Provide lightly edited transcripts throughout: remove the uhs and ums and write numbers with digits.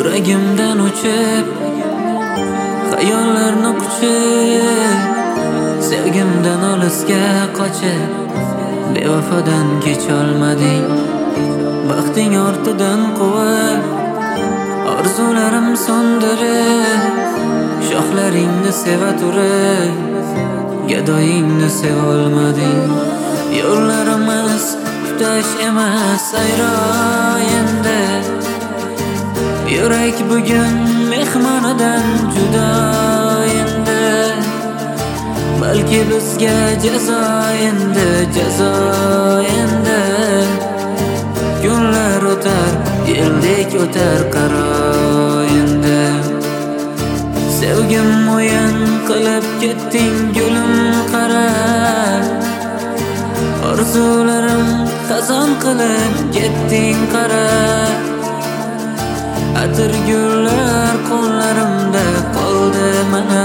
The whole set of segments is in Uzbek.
Yuragimdan o'chib xayollarni quchib, sevgimdan olisga qochib, bevafodan kecholmading. Baxting ortidan quvib, orzularim so'ndirib, shoxlaringni seva turib, gadoyingni sevolmading. Yo'llarimiz tutash emas ayro endi, yurak bugun mehmonidan judo endi. Balki bizga jazo endi, jazo endi. Kunlar o'tar, yeldek o'tar qaro endi. Sevgim o'yin qilib ketding gulim qara, orzularim xazon qilib ketding qara. Atir gullar qo'llarimda qoldi mana,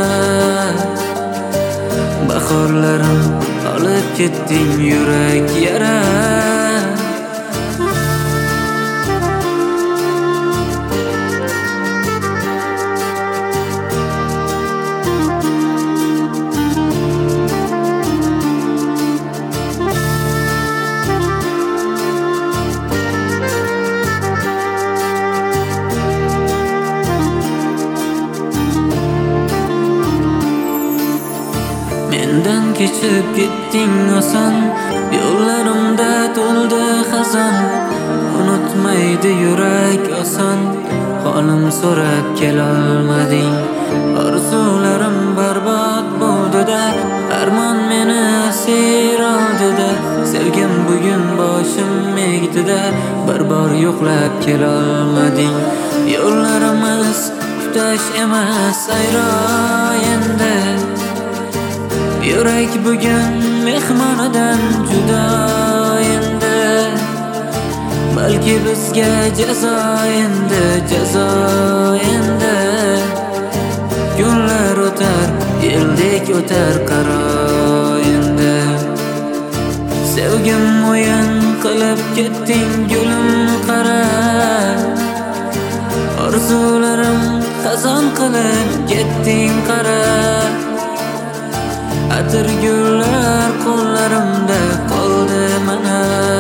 bahorlarim olib ketding yurak yara. Mendan kechib ketding oson, yo'llarimda to'ldi xazon. Unutmaydi yurak oson, holim so'rab kelolmading. Orzularim barbod bo'ldi-da, armon meni asir oldi-da. Sevgim bugun boshim egdi-da, bir bor yo'qlab kelolmading. Yo'llarimiz tutash emas ayro endi, yurak bugun mehmonidan judo endi. Balki bizga jazo endi, jazo endi. Kunlar o'tar, yeldek o'tar qaro endi. Sevgim o'yin qilib ketding gulim qara, orzularim xazon qilib ketding qara. Atir gullar qo'llarimda qoldi mana,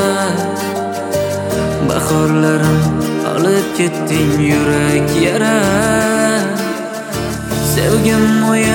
bahorlarim olib ketding yurak yara. Sevgim o'yin